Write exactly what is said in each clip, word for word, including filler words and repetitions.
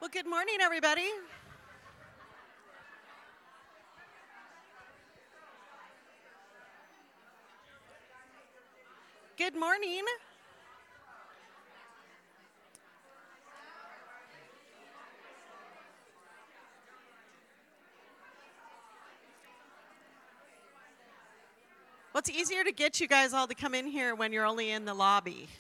Well, good morning, everybody. Good morning. Well, it's easier to get you guys all to come in here when you're only in the lobby.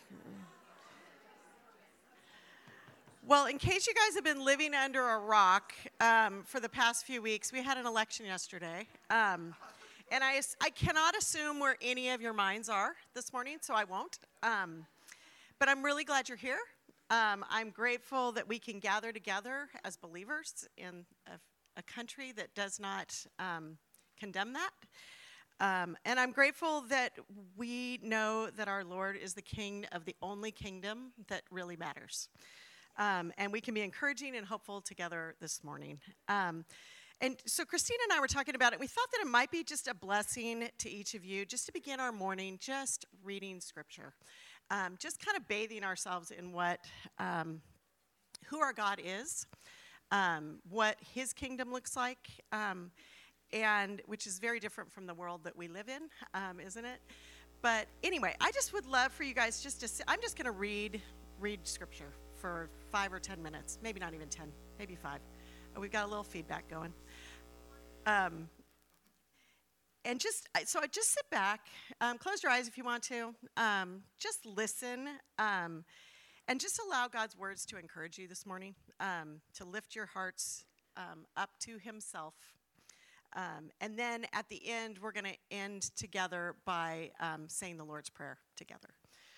Well, in case you guys have been living under a rock um, for the past few weeks, we had an election yesterday. Um, and I, I cannot assume where any of your minds are this morning, so I won't. Um, but I'm really glad you're here. Um, I'm grateful that we can gather together as believers in a, a country that does not um, condemn that. Um, and I'm grateful that we know that our Lord is the King of the only kingdom that really matters. Um, and we can be encouraging and hopeful together this morning. Um, and so Christina and I were talking about it. We thought that it might be just a blessing to each of you just to begin our morning just reading Scripture. Um, just kind of bathing ourselves in what, um, who our God is, um, what His kingdom looks like, um, and which is very different from the world that we live in, um, isn't it? But anyway, I just would love for you guys just to, I'm just going to read read Scripture for five or ten minutes, maybe not even ten, maybe five. Oh, we've got a little feedback going. Um, and just, so I just sit back, um, close your eyes if you want to, um, just listen, um, and just allow God's words to encourage you this morning, um, to lift your hearts um, up to Himself. Um, and then at the end, we're going to end together by um, saying the Lord's Prayer together.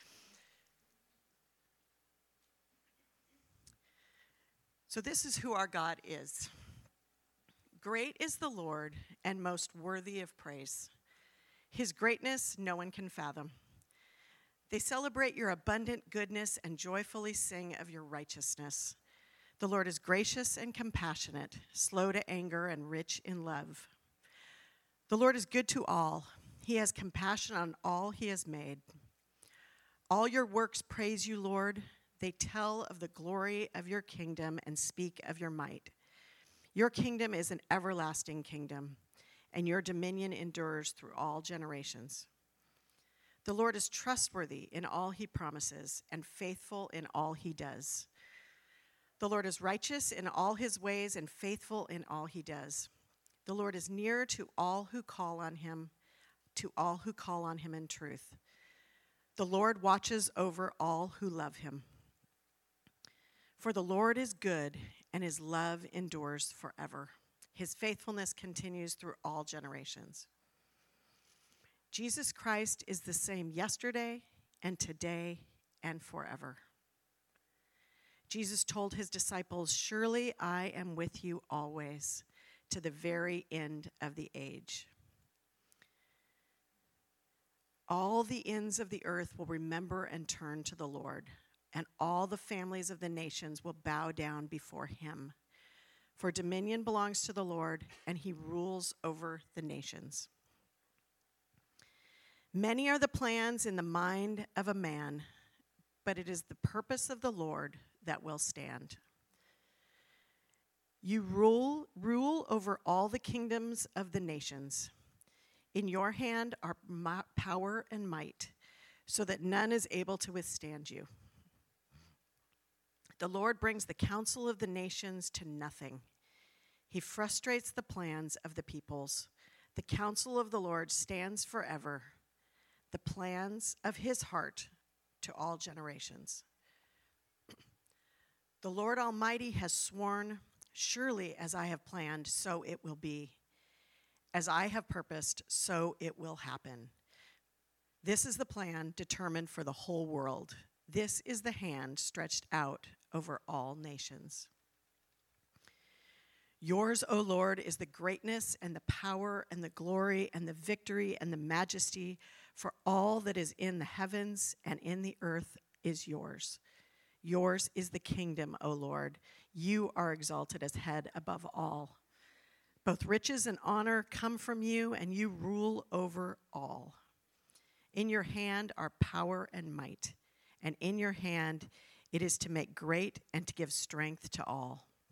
So this is who our God is. Great is the Lord and most worthy of praise. His greatness no one can fathom. They celebrate your abundant goodness and joyfully sing of your righteousness. The Lord is gracious and compassionate, slow to anger and rich in love. The Lord is good to all. He has compassion on all He has made. All your works praise you, Lord. They tell of the glory of your kingdom and speak of your might. Your kingdom is an everlasting kingdom, and your dominion endures through all generations. The Lord is trustworthy in all He promises and faithful in all He does. The Lord is righteous in all His ways and faithful in all He does. The Lord is near to all who call on Him, to all who call on Him in truth. The Lord watches over all who love Him. For the Lord is good, and His love endures forever. His faithfulness continues through all generations. Jesus Christ is the same yesterday and today and forever. Jesus told His disciples, "Surely I am with you always, to the very end of the age." All the ends of the earth will remember and turn to the Lord, and all the families of the nations will bow down before Him. For dominion belongs to the Lord, and He rules over the nations. Many are the plans in the mind of a man, but it is the purpose of the Lord that will stand. You rule, rule over all the kingdoms of the nations. In your hand are ma- power and might, so that none is able to withstand you. The Lord brings the counsel of the nations to nothing. He frustrates the plans of the peoples. The counsel of the Lord stands forever, the plans of His heart to all generations. The Lord Almighty has sworn, surely as I have planned, so it will be. As I have purposed, so it will happen. This is the plan determined for the whole world. This is the hand stretched out over all nations. Yours, O Lord, is the greatness and the power and the glory and the victory and the majesty, for all that is in the heavens and in the earth is yours. Yours is the kingdom, O Lord. You are exalted as head above all. Both riches and honor come from you, and you rule over all. In your hand are power and might, and in your hand it is to make great and to give strength to all.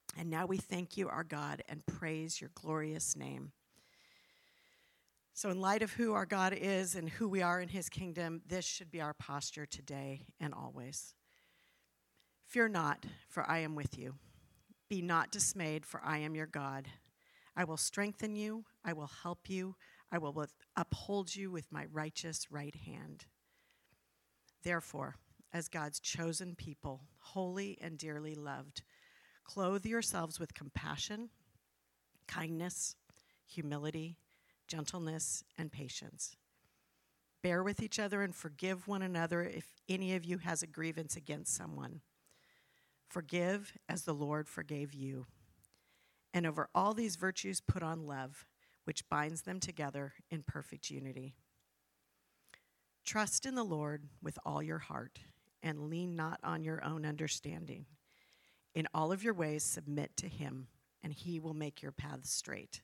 And now we thank you, our God, and praise your glorious name. So in light of who our God is and who we are in his kingdom, this should be our posture today and always. Fear not, for I am with you. Be not dismayed, for I am your God. I will strengthen you. I will help you. I will uphold you with my righteous right hand. Therefore, as God's chosen people, holy and dearly loved, clothe yourselves with compassion, kindness, humility, gentleness, and patience. Bear with each other and forgive one another if any of you has a grievance against someone. Forgive as the Lord forgave you. And over all these virtues put on love, which binds them together in perfect unity. Trust in the Lord with all your heart, and lean not on your own understanding. In all of your ways submit to him, and he will make your paths straight.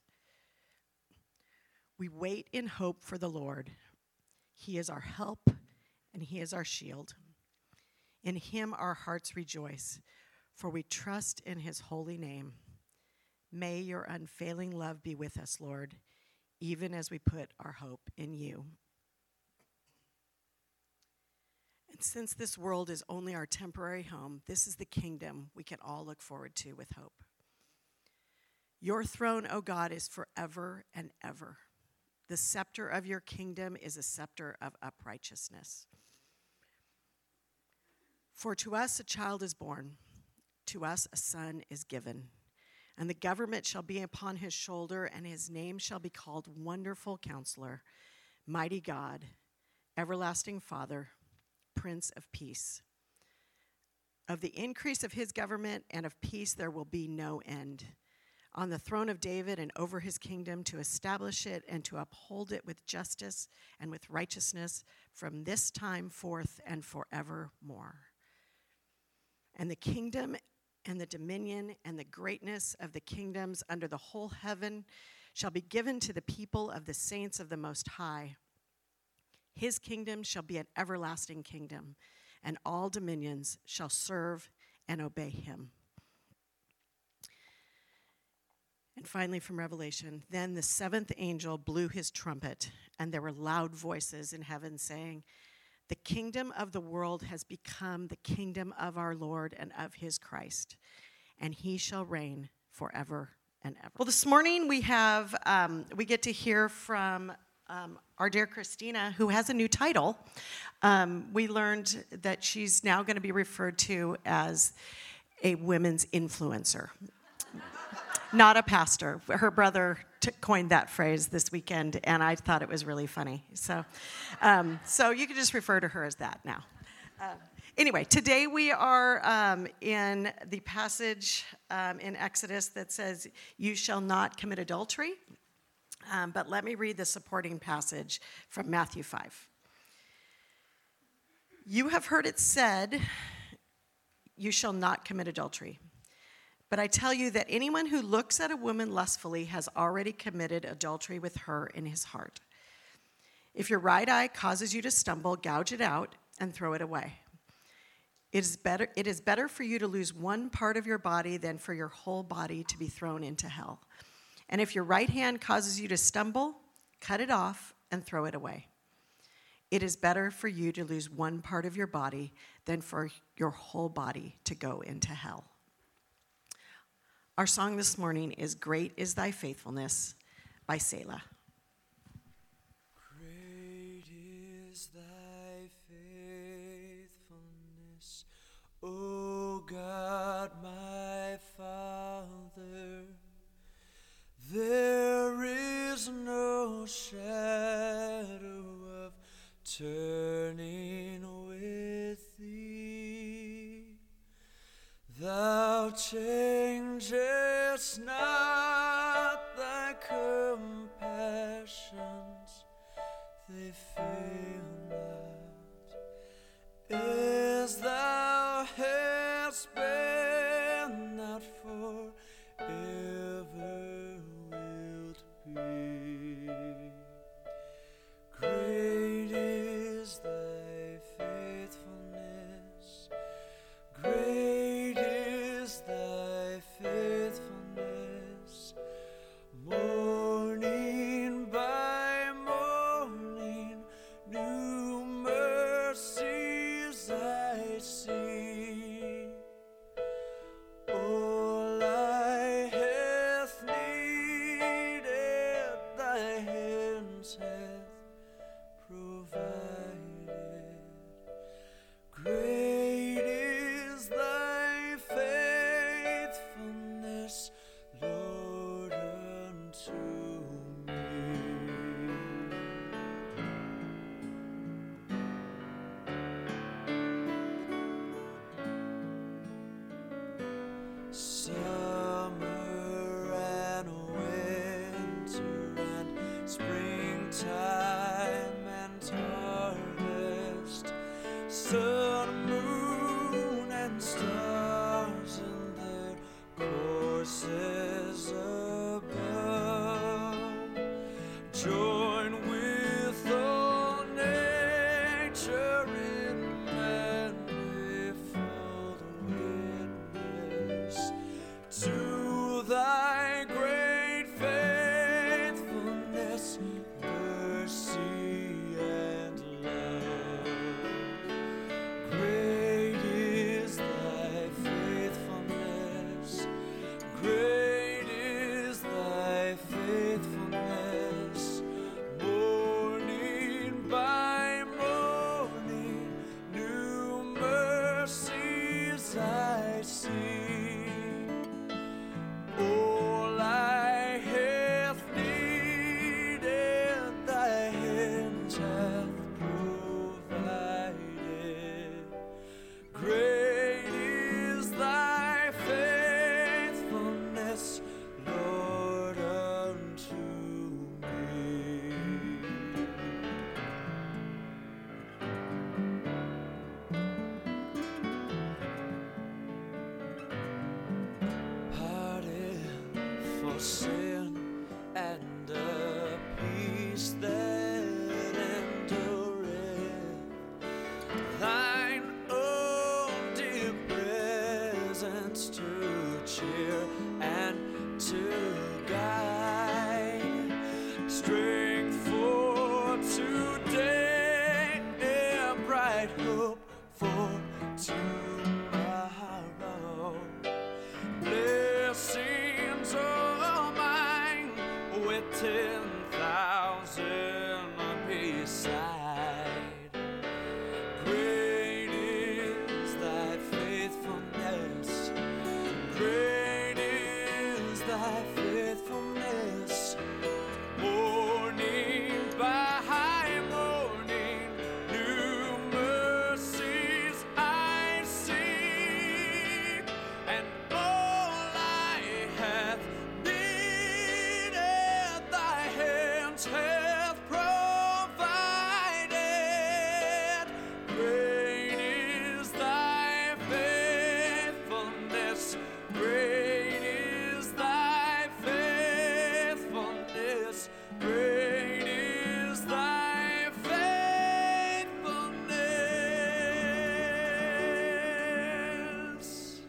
We wait in hope for the Lord. He is our help, and he is our shield. In him our hearts rejoice, for we trust in his holy name. May your unfailing love be with us, Lord, even as we put our hope in you. And since this world is only our temporary home, this is the kingdom we can all look forward to with hope. Your throne, O God, is forever and ever. The scepter of your kingdom is a scepter of uprightness. For to us a child is born, to us a son is given, and the government shall be upon his shoulder, and his name shall be called Wonderful Counselor, Mighty God, Everlasting Father, Prince of Peace. Of the increase of his government and of peace there will be no end. On the throne of David and over his kingdom, to establish it and to uphold it with justice and with righteousness from this time forth and forevermore. And the kingdom and the dominion and the greatness of the kingdoms under the whole heaven shall be given to the people of the saints of the Most High. His kingdom shall be an everlasting kingdom, and all dominions shall serve and obey him. And finally from Revelation, then the seventh angel blew his trumpet, and there were loud voices in heaven saying, the kingdom of the world has become the kingdom of our Lord and of his Christ, and he shall reign forever and ever. Well, this morning we have, um, we get to hear from um, our dear Christina, who has a new title. Um, we learned that she's now going to be referred to as a women's influencer. Not a pastor. Her brother t- coined that phrase this weekend, and I thought it was really funny. So, um, so you can just refer to her as that now. Uh, anyway, today we are um, in the passage um, in Exodus that says, "You shall not commit adultery." Um, but let me read the supporting passage from Matthew five. You have heard it said, "You shall not commit adultery." But I tell you that anyone who looks at a woman lustfully has already committed adultery with her in his heart. If your right eye causes you to stumble, gouge it out and throw it away. It is better, it is better for you to lose one part of your body than for your whole body to be thrown into hell. And if your right hand causes you to stumble, cut it off and throw it away. It is better for you to lose one part of your body than for your whole body to go into hell. Our song this morning is Great is Thy Faithfulness by Selah. Great is thy faithfulness, O God, my Father. There is no shadow of turning with thee. Thou changest not thy compassions, they fail not. As thou hast been, not forever wilt be. Great is thy faithfulness, great is thy faithfulness. summer and winter and springtime and harvest, sun, moon, and stars in their courses above. Join with all nature in manifold witness to thy great faithfulness, mercy, and love. Great is thy faithfulness, great is thy faithfulness. Morning by morning, new mercies I see. All I have needed, thy hand hath provided. Great is thy faithfulness, Lord, unto me. Pardon for sin and a peace that endureth. Thine own dear presence to cheer and to guide. Strength for today, and bright hope for tomorrow. Blessings all mine with ten thousand beside. Great is thy faithfulness, great is thy faithfulness. Morning by morning, new mercies I see, and all I have needed, thy hands have provided. Great is thy faithfulness, great is thy faithfulness, great is thy faithfulness,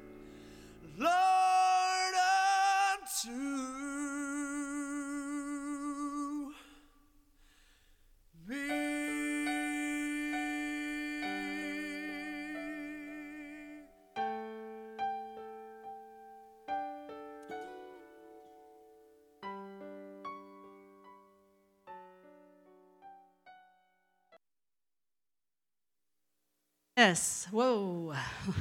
Lord, unto me. Yes. Whoa.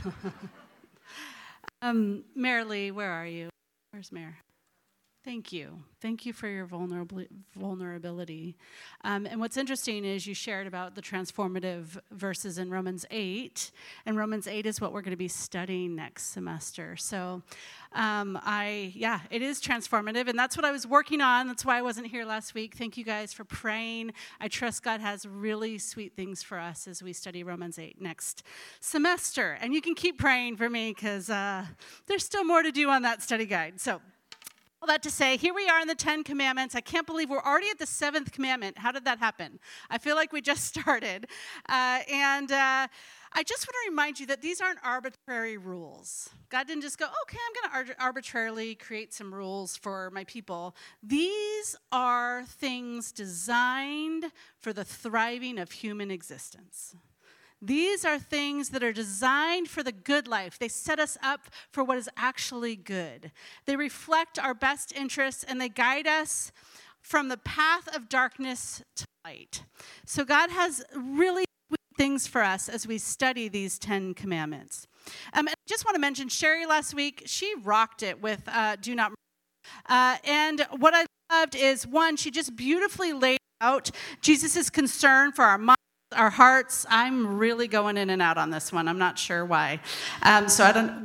um, Marilee, where are you? Where's Mare? Thank you. Thank you for your vulnerabli- vulnerability. Um, and what's interesting is you shared about the transformative verses in Romans eight, and Romans eight is what we're going to be studying next semester. So um, I, yeah, it is transformative, and that's what I was working on. That's why I wasn't here last week. Thank you guys for praying. I trust God has really sweet things for us as we study Romans eight next semester. And you can keep praying for me because uh, there's still more to do on that study guide. So all that to say, here we are in the Ten Commandments. I can't believe we're already at the seventh commandment. How did that happen? I feel like we just started. Uh, and uh, I just want to remind you that these aren't arbitrary rules. God didn't just go, okay, I'm going to ar- arbitrarily create some rules for my people. These are things designed for the thriving of human existence. These are things that are designed for the good life. They set us up for what is actually good. They reflect our best interests, and they guide us from the path of darkness to light. So God has really sweet things for us as we study these Ten Commandments. Um, and I just want to mention Sherry last week. She rocked it with uh, Do Not Murder. Uh, and what I loved is, one, she just beautifully laid out Jesus' concern for our minds, our hearts. I'm really going in and out on this one. I'm not sure why. Um, so I don't, whoop,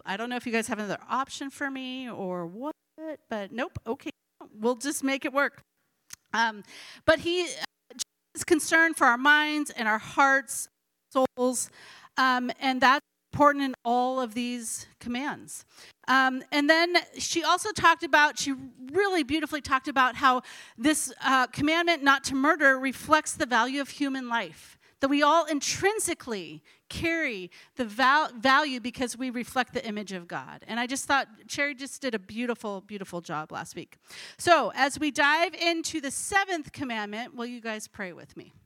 I don't know if you guys have another option for me or what, but nope, okay, we'll just make it work. Um, but he uh, is concerned for our minds and our hearts, souls, um, and that's important in all of these commands. Um, and then she also talked about, she really beautifully talked about how this uh, commandment not to murder reflects the value of human life, that we all intrinsically carry the val- value because we reflect the image of God. And I just thought Cherry just did a beautiful, beautiful job last week. So as we dive into the seventh commandment, will you guys pray with me?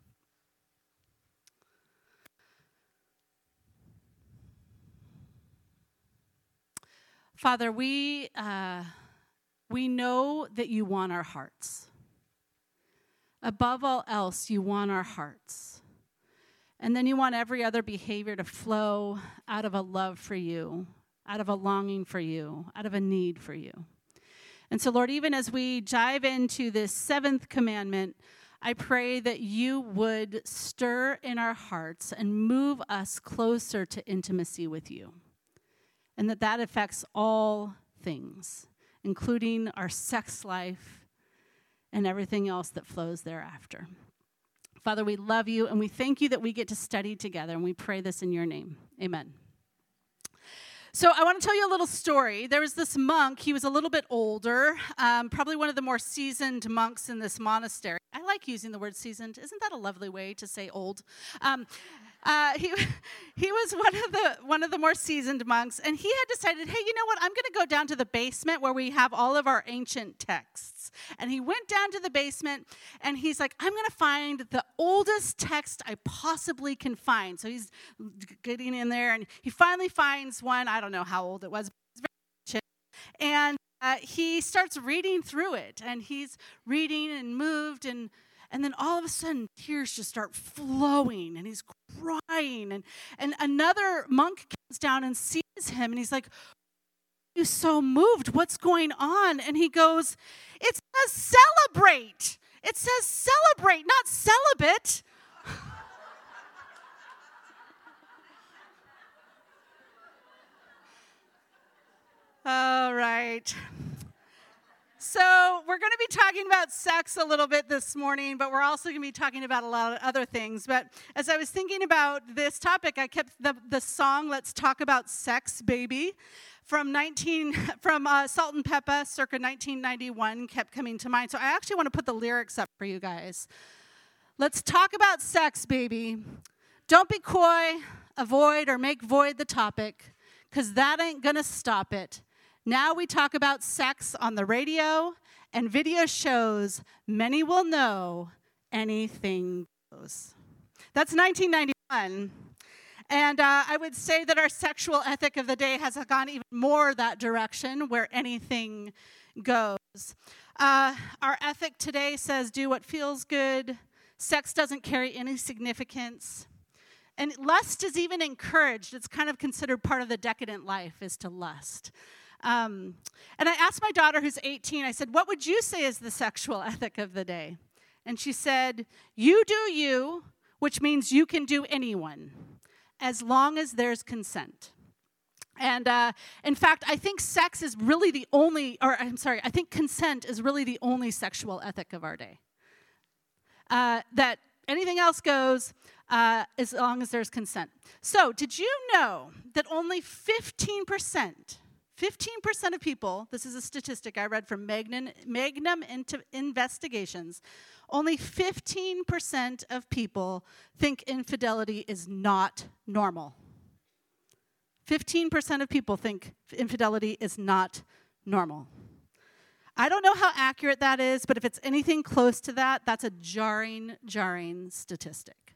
Father, we uh, we know that you want our hearts. Above all else, you want our hearts. And then you want every other behavior to flow out of a love for you, out of a longing for you, out of a need for you. And so, Lord, even as we dive into this seventh commandment, I pray that you would stir in our hearts and move us closer to intimacy with you. And that that affects all things, including our sex life and everything else that flows thereafter. Father, we love you, and we thank you that we get to study together, and we pray this in your name. Amen. So I want to tell you a little story. There was this monk. He was a little bit older, um, probably one of the more seasoned monks in this monastery. I like using the word seasoned. Isn't that a lovely way to say old? Um, uh, he he was one of the one of the more seasoned monks, and he had decided, hey, you know what? I'm going to go down to the basement where we have all of our ancient texts. And he went down to the basement, and he's like, I'm going to find the oldest text I possibly can find. So he's getting in there, and he finally finds one. I don't know how old it was, but it's very ancient. And uh, he starts reading through it, and he's reading and moved, and and then all of a sudden, tears just start flowing, and he's crying. And, and another monk comes down and sees him, and he's like, why are you so moved? What's going on? And he goes, it says celebrate. It says celebrate, not celibate. All right. So we're going to be talking about sex a little bit this morning, but we're also going to be talking about a lot of other things. But as I was thinking about this topic, I kept the, the song "Let's Talk About Sex, Baby" from nineteen from uh, Salt and Peppa, circa nineteen ninety-one, kept coming to mind. So I actually want to put the lyrics up for you guys. Let's talk about sex, baby. Don't be coy, avoid or make void the topic, because that ain't going to stop it. Now we talk about sex on the radio and video shows. Many will know anything goes. That's nineteen ninety-one. And uh, I would say that our sexual ethic of the day has gone even more that direction, where anything goes. Uh, our ethic today says do what feels good. Sex doesn't carry any significance. And lust is even encouraged. It's kind of considered part of the decadent life is to lust. Um, and I asked my daughter, who's eighteen, I said, what would you say is the sexual ethic of the day? And she said, you do you, which means you can do anyone, as long as there's consent. And uh, in fact, I think sex is really the only, or I'm sorry, I think consent is really the only sexual ethic of our day. Uh, that anything else goes uh, as long as there's consent. So did you know that only fifteen percent fifteen percent of people, this is a statistic I read from Magnum, Magnum Investigations, only fifteen percent of people think infidelity is not normal. fifteen percent of people think infidelity is not normal. I don't know how accurate that is, but if it's anything close to that, that's a jarring, jarring statistic.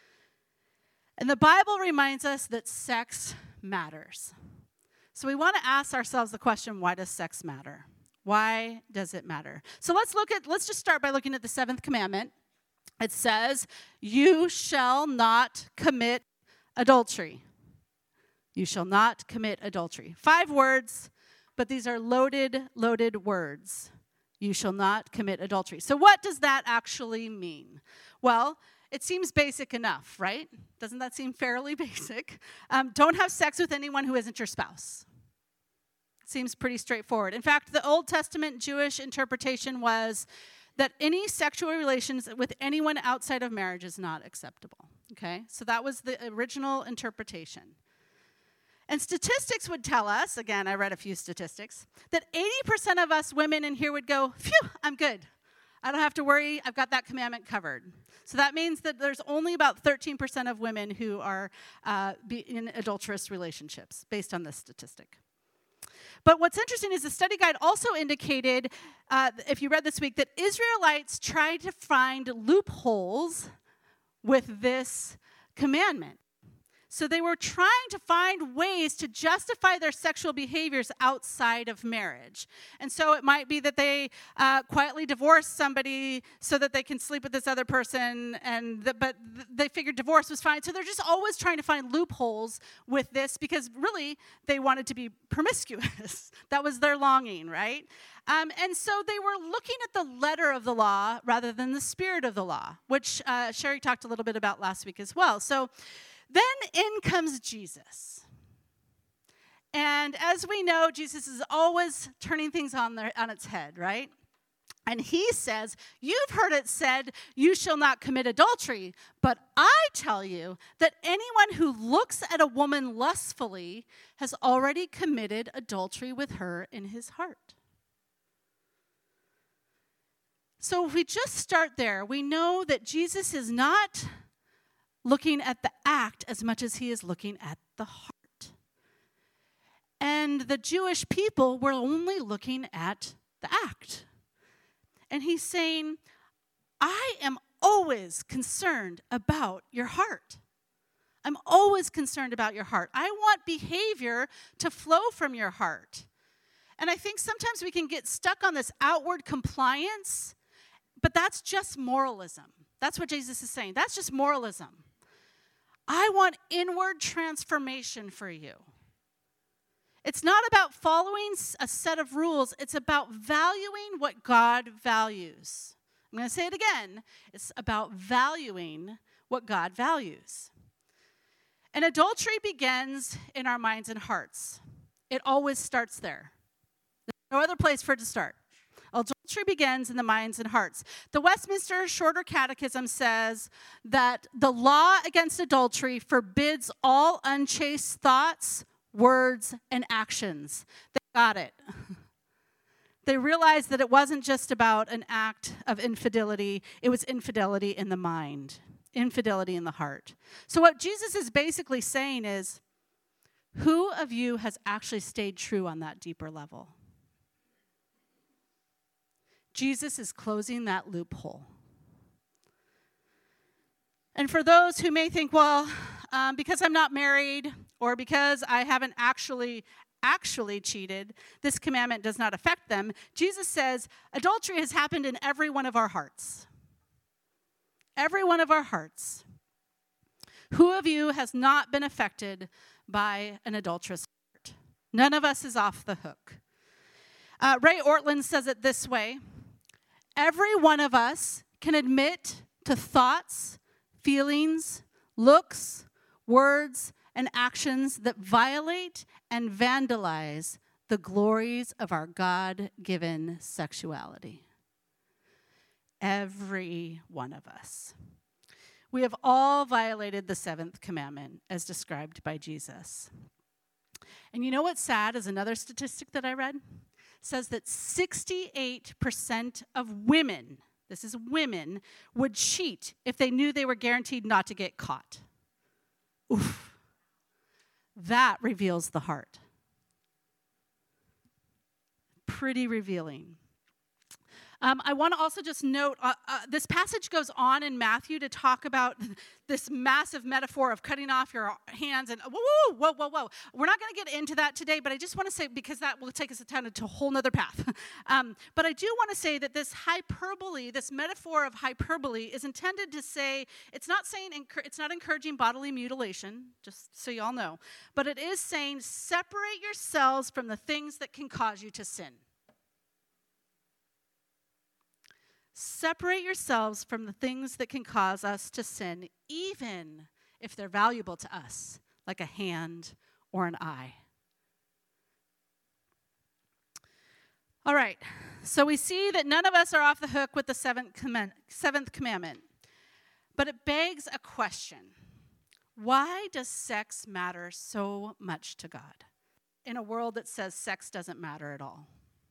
And the Bible reminds us that sex matters. So we want to ask ourselves the question, why does sex matter? Why does it matter? So let's look at, let's just start by looking at the seventh commandment. It says, you shall not commit adultery. You shall not commit adultery. Five words, but these are loaded, loaded words. You shall not commit adultery. So what does that actually mean? Well, it seems basic enough, right? Doesn't that seem fairly basic? Um, don't have sex with anyone who isn't your spouse. Seems pretty straightforward. In fact, the Old Testament Jewish interpretation was that any sexual relations with anyone outside of marriage is not acceptable. Okay? So that was the original interpretation. And statistics would tell us, again, I read a few statistics, that eighty percent of us women in here would go, phew, I'm good. I don't have to worry. I've got that commandment covered. So that means that there's only about thirteen percent of women who are uh, be in adulterous relationships, based on this statistic. But what's interesting is the study guide also indicated, uh, if you read this week, that Israelites tried to find loopholes with this commandment. So they were trying to find ways to justify their sexual behaviors outside of marriage. And so it might be that they uh, quietly divorce somebody so that they can sleep with this other person, and the, but th- they figured divorce was fine. So they're just always trying to find loopholes with this because really they wanted to be promiscuous. That was their longing, right? Um, and so they were looking at the letter of the law rather than the spirit of the law, which uh, Sherry talked a little bit about last week as well. So then in comes Jesus. And as we know, Jesus is always turning things on, their, on its head, right? And he says, you've heard it said, you shall not commit adultery. But I tell you that anyone who looks at a woman lustfully has already committed adultery with her in his heart. So if we just start there, we know that Jesus is not looking at the act as much as he is looking at the heart. And the Jewish people were only looking at the act. And he's saying, I am always concerned about your heart. I'm always concerned about your heart. I want behavior to flow from your heart. And I think sometimes we can get stuck on this outward compliance, but that's just moralism. That's what Jesus is saying. That's just moralism. I want inward transformation for you. It's not about following a set of rules. It's about valuing what God values. I'm going to say it again. It's about valuing what God values. And adultery begins in our minds and hearts. It always starts there. There's no other place for it to start. Adultery begins in the minds and hearts. The Westminster Shorter Catechism says that the law against adultery forbids all unchaste thoughts, words, and actions. They got it. They realized that it wasn't just about an act of infidelity. It was infidelity in the mind, infidelity in the heart. So what Jesus is basically saying is, who of you has actually stayed true on that deeper level? Jesus is closing that loophole. And for those who may think, well, um, because I'm not married or because I haven't actually, actually cheated, this commandment does not affect them, Jesus says adultery has happened in every one of our hearts. Every one of our hearts. Who of you has not been affected by an adulterous heart? None of us is off the hook. Uh, Ray Ortlund says it this way. Every one of us can admit to thoughts, feelings, looks, words, and actions that violate and vandalize the glories of our God-given sexuality. Every one of us. We have all violated the seventh commandment as described by Jesus. And you know what's sad is another statistic that I read? Says that sixty-eight percent of women, this is women, would cheat if they knew they were guaranteed not to get caught. Oof. That reveals the heart. Pretty revealing. Um, I want to also just note, uh, uh, this passage goes on in Matthew to talk about this massive metaphor of cutting off your hands and whoa, whoa, whoa, whoa, whoa. We're not going to get into that today, but I just want to say, because that will take us down to a whole nother path. um, but I do want to say that this hyperbole, this metaphor of hyperbole is intended to say, it's not saying, it's not encouraging bodily mutilation, just so you all know, but it is saying separate yourselves from the things that can cause you to sin. Separate yourselves from the things that can cause us to sin, even if they're valuable to us, like a hand or an eye. All right, so we see that none of us are off the hook with the seventh, command- seventh commandment, but it begs a question. Why does sex matter so much to God in a world that says sex doesn't matter at all?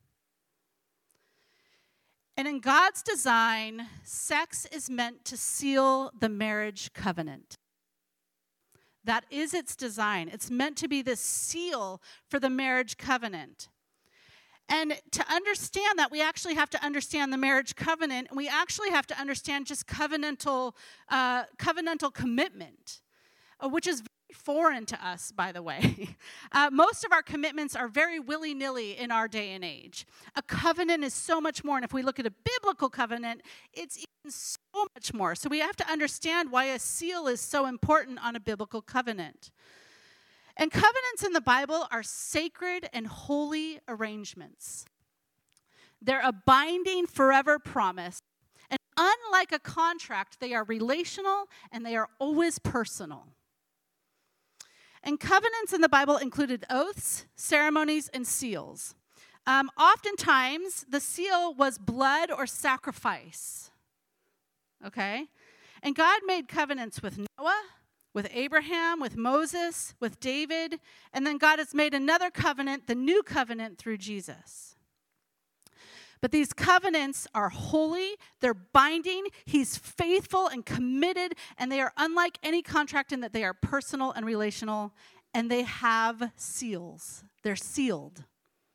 And in God's design, sex is meant to seal the marriage covenant. That is its design. It's meant to be the seal for the marriage covenant. And to understand that, we actually have to understand the marriage covenant, and we actually have to understand just covenantal, uh, covenantal commitment, uh, which is very foreign to us, by the way. Uh, most of our commitments are very willy-nilly in our day and age. A covenant is so much more, and if we look at a biblical covenant, it's even so much more. So we have to understand why a seal is so important on a biblical covenant. And covenants in the Bible are sacred and holy arrangements. They're a binding forever promise. And unlike a contract, they are relational and they are always personal. And covenants in the Bible included oaths, ceremonies, and seals. Um, oftentimes, the seal was blood or sacrifice. Okay? And God made covenants with Noah, with Abraham, with Moses, with David, and then God has made another covenant, the new covenant, through Jesus. But these covenants are holy, they're binding, he's faithful and committed, and they are unlike any contract in that they are personal and relational, and they have seals. They're sealed.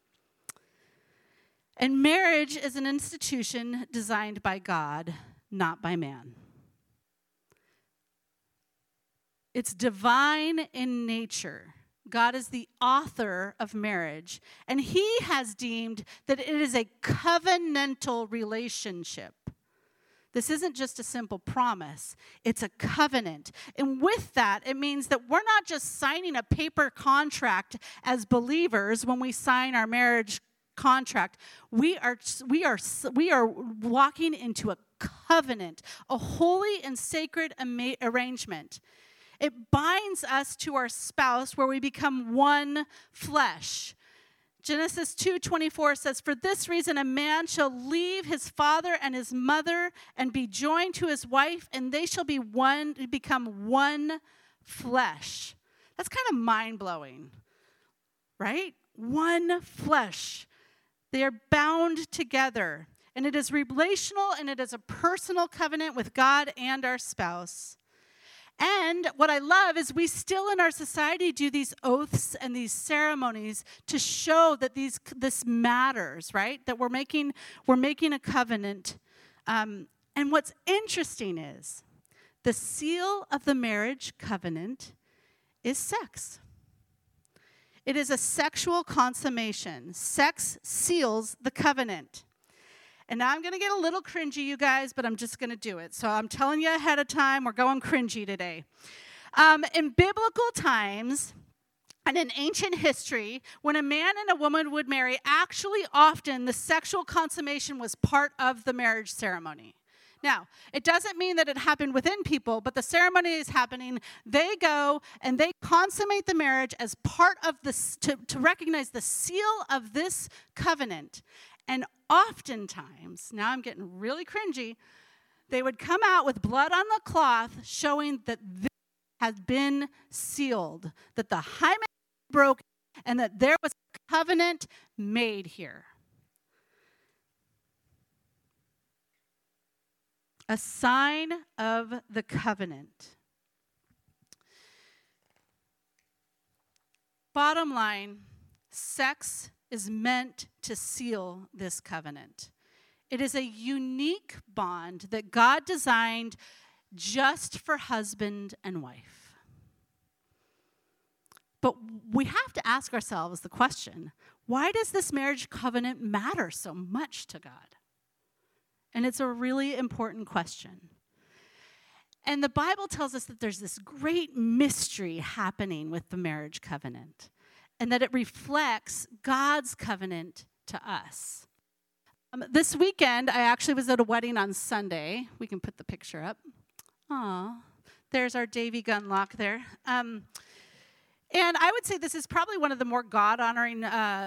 And marriage is an institution designed by God, not by man. It's divine in nature. God is the author of marriage, and he has deemed that it is a covenantal relationship. This isn't just a simple promise. It's a covenant. And with that, it means that we're not just signing a paper contract as believers when we sign our marriage contract. We are, we are, we are walking into a covenant, a holy and sacred ama- arrangement. It binds us to our spouse where we become one flesh. Genesis two twenty-four says, "For this reason a man shall leave his father and his mother and be joined to his wife, and they shall be one, become one flesh." That's kind of mind-blowing, right? One flesh. They are bound together, and it is relational, and it is a personal covenant with God and our spouse. And what I love is we still in our society do these oaths and these ceremonies to show that these this matters, right? That we're making we're making a covenant. Um, and what's interesting is the seal of the marriage covenant is sex. It is a sexual consummation. Sex seals the covenant. And now I'm going to get a little cringy, you guys, but I'm just going to do it. So I'm telling you ahead of time, we're going cringy today. Um, in biblical times and in ancient history, when a man and a woman would marry, actually often the sexual consummation was part of the marriage ceremony. Now, it doesn't mean that it happened within people, but the ceremony is happening. They go and they consummate the marriage as part of this, to, to recognize the seal of this covenant. And oftentimes, now I'm getting really cringy, they would come out with blood on the cloth showing that this had been sealed, that the hymen broke, and that there was a covenant made here. A sign of the covenant. Bottom line, sex is meant to seal this covenant. It is a unique bond that God designed just for husband and wife. But we have to ask ourselves the question, why does this marriage covenant matter so much to God? And it's a really important question. And the Bible tells us that there's this great mystery happening with the marriage covenant, and that it reflects God's covenant to us. Um, this weekend, I actually was at a wedding on Sunday. We can put the picture up. Aw, there's our Davy Gunlock there. Um, and I would say this is probably one of the more God-honoring uh, weddings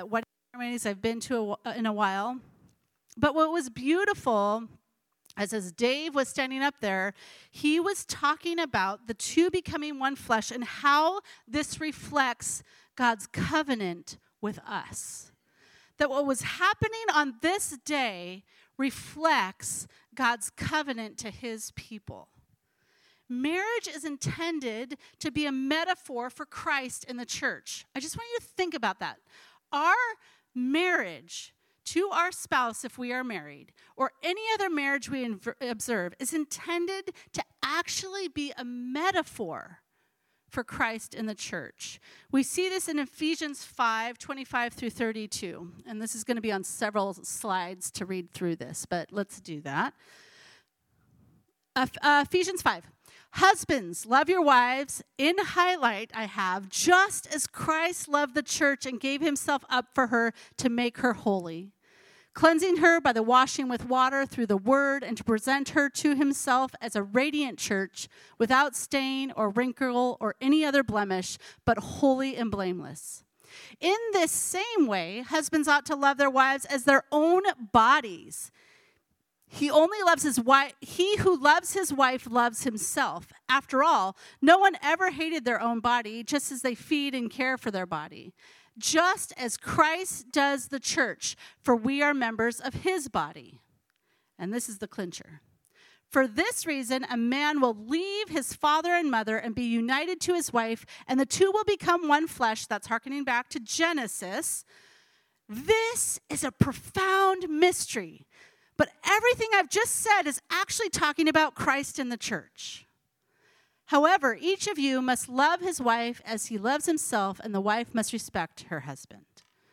ceremonies I've been to a, in a while. But what was beautiful, as as Dave was standing up there, he was talking about the two becoming one flesh and how this reflects God's covenant with us. That what was happening on this day reflects God's covenant to his people. Marriage is intended to be a metaphor for Christ in the church. I just want you to think about that. Our marriage to our spouse, if we are married, or any other marriage we inv- observe, is intended to actually be a metaphor for Christ in the church. We see this in Ephesians five, twenty-five through thirty-two. And this is going to be on several slides to read through this, but let's do that. Uh, uh, Ephesians five. Husbands, love your wives. In highlight, I have, just as Christ loved the church and gave himself up for her to make her holy, cleansing her by the washing with water through the word, and to present her to himself as a radiant church, without stain or wrinkle or any other blemish, but holy and blameless. In this same way, husbands ought to love their wives as their own bodies. He only loves his wife. He who loves his wife loves himself. After all, no one ever hated their own body, just as they feed and care for their body. Just as Christ does the church, for we are members of his body. And this is the clincher. For this reason, a man will leave his father and mother and be united to his wife, and the two will become one flesh. That's hearkening back to Genesis. This is a profound mystery. But everything I've just said is actually talking about Christ in the church. However, each of you must love his wife as he loves himself, and the wife must respect her husband.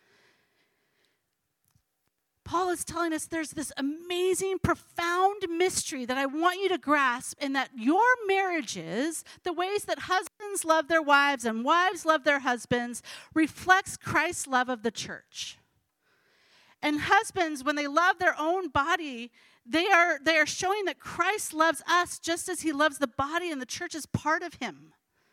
Paul is telling us there's this amazing, profound mystery that I want you to grasp, in that your marriages, the ways that husbands love their wives and wives love their husbands, reflects Christ's love of the church. And husbands, when they love their own body, they are, they are showing that Christ loves us just as he loves the body, and the church is part of him.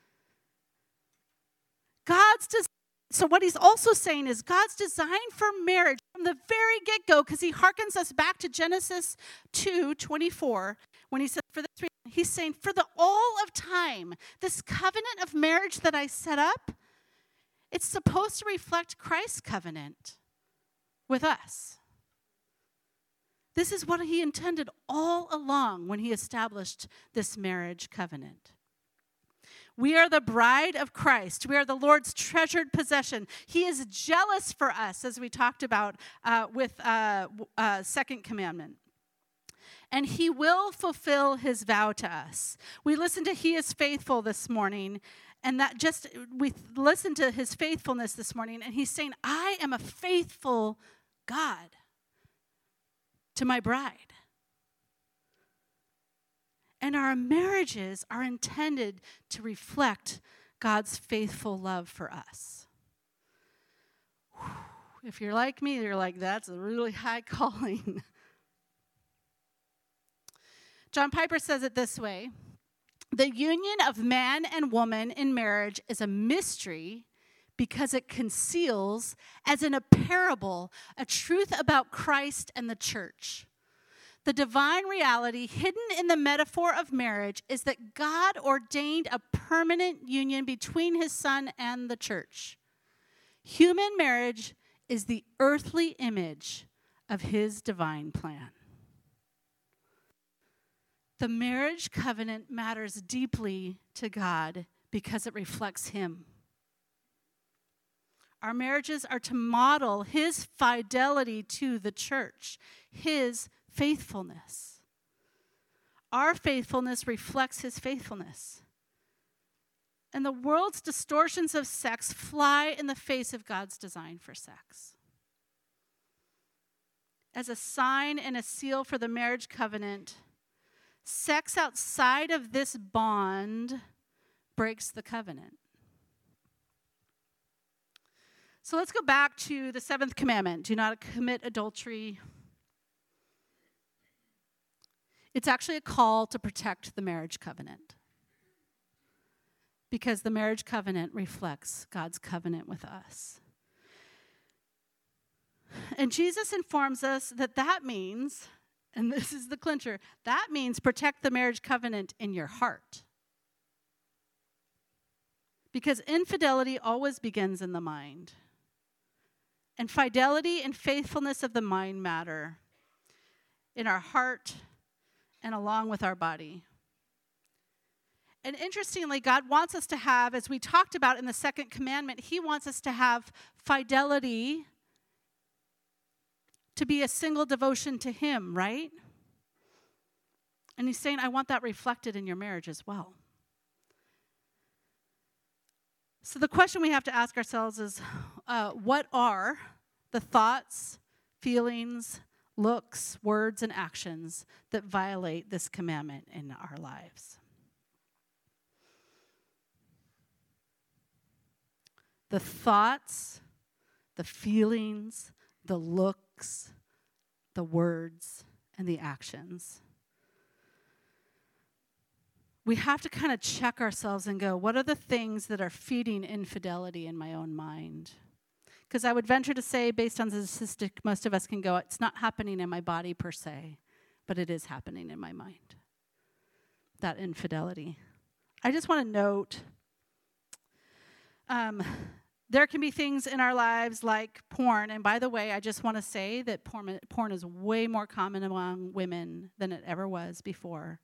God's des- so what he's also saying is God's design for marriage from the very get-go, because he hearkens us back to Genesis two twenty-four, when he says, for this reason, he's saying, for the all of time, this covenant of marriage that I set up, it's supposed to reflect Christ's covenant with us. This is what he intended all along when he established this marriage covenant. We are the bride of Christ. We are the Lord's treasured possession. He is jealous for us, as we talked about uh, with uh, uh, Second Commandment. And he will fulfill his vow to us. We listened to He is Faithful this morning, and that just, we listened to his faithfulness this morning, and he's saying, I am a faithful God to my bride. And our marriages are intended to reflect God's faithful love for us. Whew. If you're like me, you're like, that's a really high calling. John Piper says it this way: the union of man and woman in marriage is a mystery because it conceals, as in a parable, a truth about Christ and the church. The divine reality hidden in the metaphor of marriage is that God ordained a permanent union between his Son and the church. Human marriage is the earthly image of his divine plan. The marriage covenant matters deeply to God because it reflects him. Our marriages are to model his fidelity to the church, his faithfulness. Our faithfulness reflects his faithfulness. And the world's distortions of sex fly in the face of God's design for sex. As a sign and a seal for the marriage covenant, sex outside of this bond breaks the covenant. So let's go back to the seventh commandment. Do not commit adultery. It's actually a call to protect the marriage covenant, because the marriage covenant reflects God's covenant with us. And Jesus informs us that that means, and this is the clincher, that means protect the marriage covenant in your heart. Because infidelity always begins in the mind. And fidelity and faithfulness of the mind matter in our heart and along with our body. And interestingly, God wants us to have, as we talked about in the second commandment, he wants us to have fidelity to be a single devotion to him, right? And he's saying, I want that reflected in your marriage as well. So the question we have to ask ourselves is, uh, what are the thoughts, feelings, looks, words, and actions that violate this commandment in our lives? The thoughts, the feelings, the looks, the words, and the actions. We have to kind of check ourselves and go, what are the things that are feeding infidelity in my own mind? Because I would venture to say, based on the statistic, most of us can go, it's not happening in my body per se, but it is happening in my mind. That infidelity. I just want to note, um, there can be things in our lives like porn. And by the way, I just want to say that porn, porn is way more common among women than it ever was before.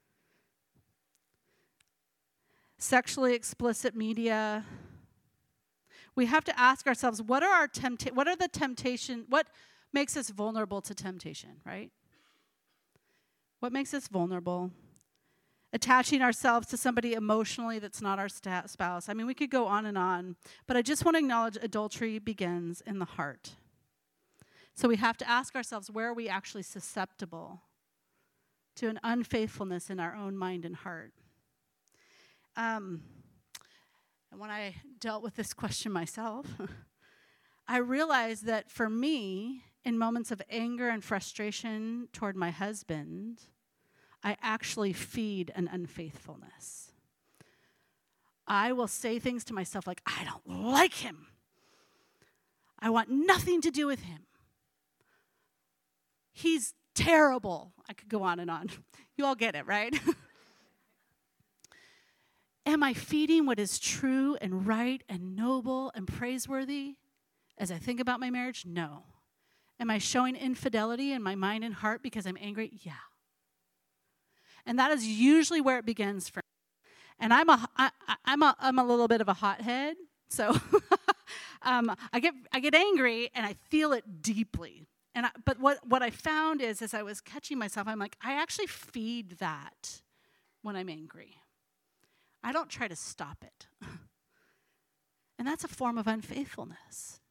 Sexually explicit media. We have to ask ourselves, what are our tempta- what are the temptation, what makes us vulnerable to temptation, right? What makes us vulnerable? Attaching ourselves to somebody emotionally that's not our sta- spouse. I mean, we could go on and on, but I just want to acknowledge adultery begins in the heart. So we have to ask ourselves, where are we actually susceptible to an unfaithfulness in our own mind and heart? Um, and when I dealt with this question myself, I realized that for me, in moments of anger and frustration toward my husband, I actually feed an unfaithfulness. I will say things to myself like, I don't like him. I want nothing to do with him. He's terrible. I could go on and on. You all get it, right? Am I feeding what is true and right and noble and praiseworthy as I think about my marriage? No. Am I showing infidelity in my mind and heart because I'm angry? Yeah. And that is usually where it begins for me. And I'm a, I, I'm a, I'm a little bit of a hothead, so um, I get I get angry and I feel it deeply. And I, but what what I found is, as I was catching myself, I'm like, I actually feed that when I'm angry. I don't try to stop it. And that's a form of unfaithfulness.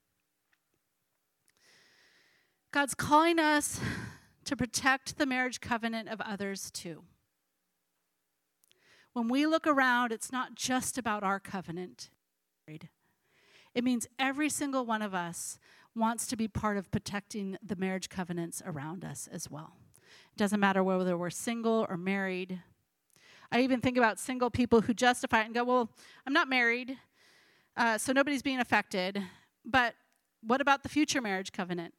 God's calling us to protect the marriage covenant of others too. When we look around, it's not just about our covenant. It means every single one of us wants to be part of protecting the marriage covenants around us as well. It doesn't matter whether we're single or married. I even think about single people who justify it and go, well, I'm not married, uh, so nobody's being affected. But what about the future marriage covenant?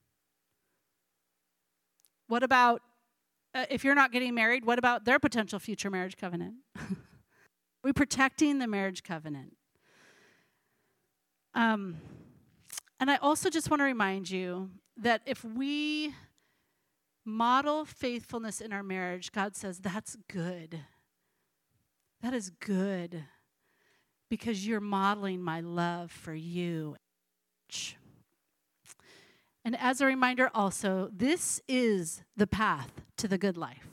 What about, uh, if you're not getting married, what about their potential future marriage covenant? We're protecting the marriage covenant. Um, and I also just want to remind you that if we model faithfulness in our marriage, God says that's good. That is good because you're modeling my love for you. And as a reminder also, this is the path to the good life.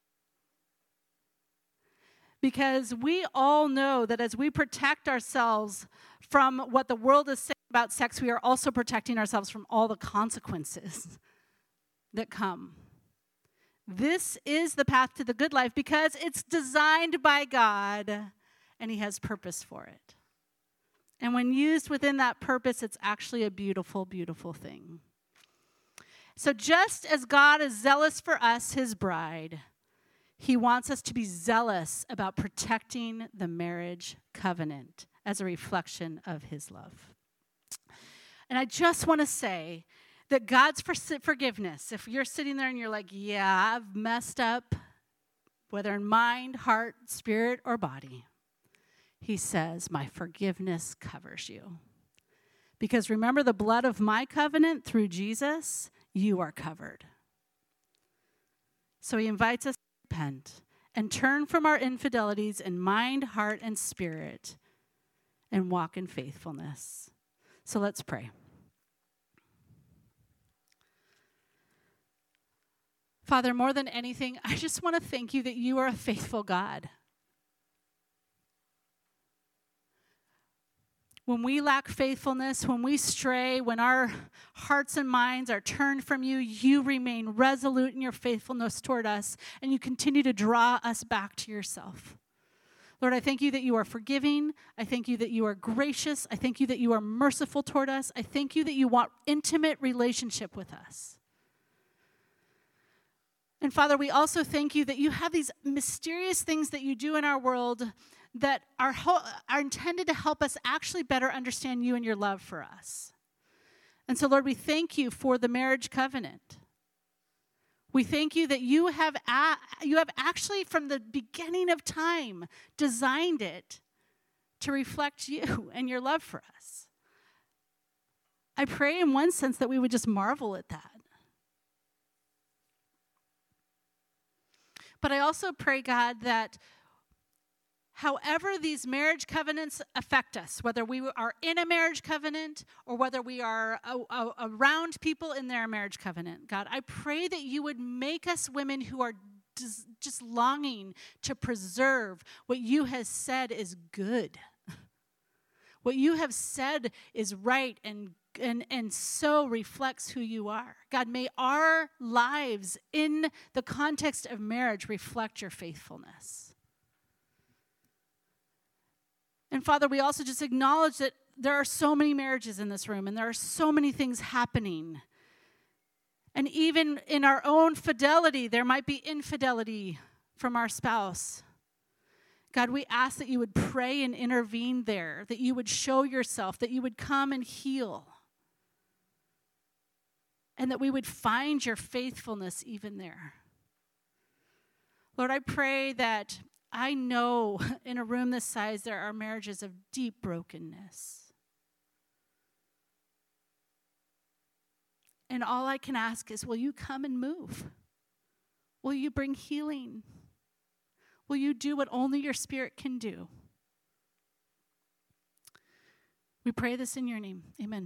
Because we all know that as we protect ourselves from what the world is saying about sex, we are also protecting ourselves from all the consequences that come. This is the path to the good life because it's designed by God and He has purpose for it. And when used within that purpose, it's actually a beautiful, beautiful thing. So just as God is zealous for us, His bride, He wants us to be zealous about protecting the marriage covenant as a reflection of His love. And I just want to say that God's for forgiveness, if you're sitting there and you're like, yeah, I've messed up, whether in mind, heart, spirit, or body, he says, my forgiveness covers you. Because remember the blood of my covenant through Jesus, you are covered. So he invites us to repent and turn from our infidelities in mind, heart, and spirit and walk in faithfulness. So let's pray. Father, more than anything, I just want to thank you that you are a faithful God. When we lack faithfulness, when we stray, when our hearts and minds are turned from you, you remain resolute in your faithfulness toward us, and you continue to draw us back to yourself. Lord, I thank you that you are forgiving. I thank you that you are gracious. I thank you that you are merciful toward us. I thank you that you want intimate relationship with us. And Father, we also thank you that you have these mysterious things that you do in our world that are, ho- are intended to help us actually better understand you and your love for us. And so, Lord, we thank you for the marriage covenant. We thank you that you have, a- you have actually, from the beginning of time, designed it to reflect you and your love for us. I pray in one sense that we would just marvel at that. But I also pray, God, that however these marriage covenants affect us, whether we are in a marriage covenant or whether we are a, a, around people in their marriage covenant, God, I pray that you would make us women who are just, just longing to preserve what you have said is good. What you have said is right and And, and so reflects who you are. God, may our lives in the context of marriage reflect your faithfulness. And Father, we also just acknowledge that there are so many marriages in this room and there are so many things happening. And even in our own fidelity, there might be infidelity from our spouse. God, we ask that you would pray and intervene there, that you would show yourself, that you would come and heal. And that we would find your faithfulness even there. Lord, I pray that I know in a room this size there are marriages of deep brokenness. And all I can ask is, will you come and move? Will you bring healing? Will you do what only your Spirit can do? We pray this in your name. Amen.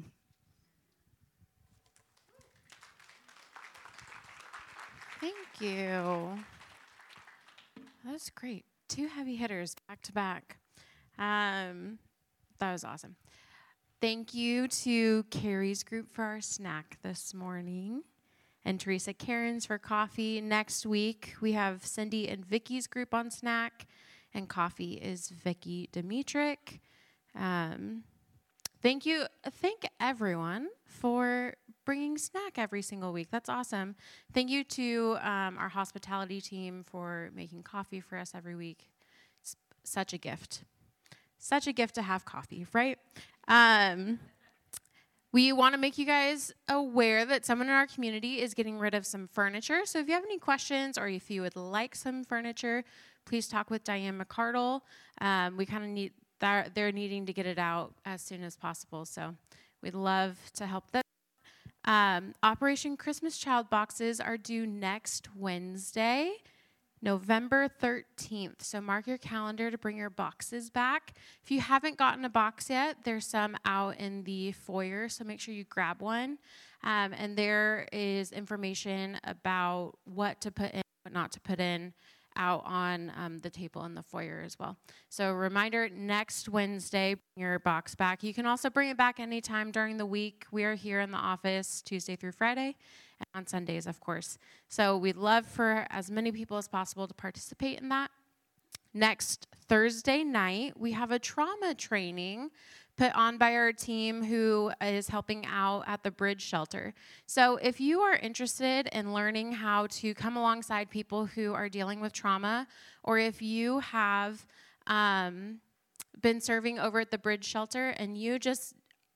Thank you. That was great. Two heavy hitters back to back. Um, that was awesome. Thank you to Carrie's group for our snack this morning and Teresa Cairns for coffee. Next week, we have Cindy and Vicky's group on snack, and coffee is Vicky Dimitrik. Um, thank you. Thank everyone for bringing snack every single week. That's awesome. Thank you to um, our hospitality team for making coffee for us every week. It's such a gift. Such a gift to have coffee, right? Um, we want to make you guys aware that someone in our community is getting rid of some furniture. So if you have any questions or if you would like some furniture, please talk with Diane McCardle. Um, we kind of need that. They're needing to get it out as soon as possible. So we'd love to help them. Um, Operation Christmas Child boxes are due next Wednesday, November thirteenth. So mark your calendar to bring your boxes back. If you haven't gotten a box yet, there's some out in the foyer, so make sure you grab one. Um, and there is information about what to put in, what not to put in, out on um, the table in the foyer as well. So reminder, next Wednesday, bring your box back. You can also bring it back anytime during the week. We are here in the office Tuesday through Friday, and on Sundays, of course. So we'd love for as many people as possible to participate in that. Next Thursday night, we have a trauma training put on by our team who is helping out at the Bridge Shelter. So if you are interested in learning how to come alongside people who are dealing with trauma, or if you have um, been serving over at the Bridge Shelter and you just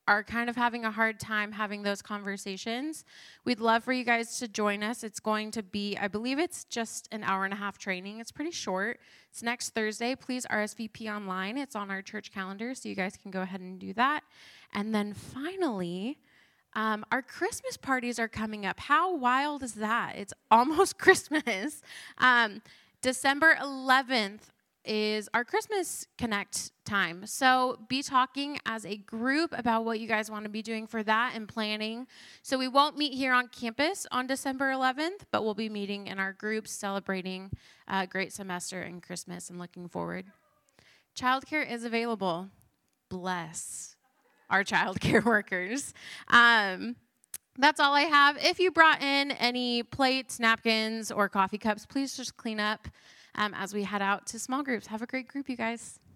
are kind of having a hard time having those conversations, we'd love for you guys to join us. It's going to be, I believe it's just an hour and a half training. It's pretty short. It's next Thursday. Please R S V P online. It's on our church calendar, so you guys can go ahead and do that. And then finally, um, our Christmas parties are coming up. How wild is that? It's almost Christmas. Um, December eleventh is our Christmas Connect time. So be talking as a group about what you guys want to be doing for that and planning. So we won't meet here on campus on December eleventh, but we'll be meeting in our groups, celebrating a great semester and Christmas and looking forward. Childcare is available. Bless our childcare workers. Um, that's all I have. If you brought in any plates, napkins, or coffee cups, please just clean up Um, as we head out to small groups. Have a great group, you guys.